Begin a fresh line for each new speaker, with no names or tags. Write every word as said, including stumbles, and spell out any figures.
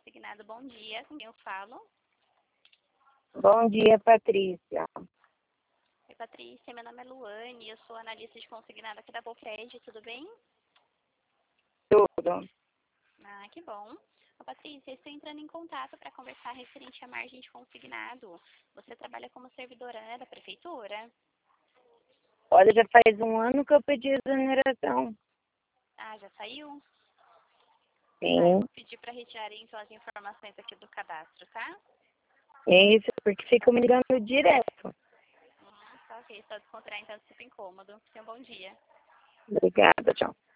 consignado. Bom dia, com quem eu falo?
Bom dia, Patrícia.
Oi, Patrícia, meu nome é Luane, eu sou analista de consignado aqui da Bocred, tudo bem?
Tudo.
Ah, que bom. Ô, Patrícia, estou entrando em contato para conversar referente à margem de consignado. Você trabalha como servidora, né, da prefeitura?
Olha, já faz um ano que eu pedi exoneração.
Ah, já saiu? Tá, eu
Sim,
vou pedir para retirarem então as informações aqui do cadastro, tá?
é isso, porque fica me ligando direto.
Hum, tá ok, só descontrair então, super incômodo. Tenha um bom dia.
Obrigada, tchau.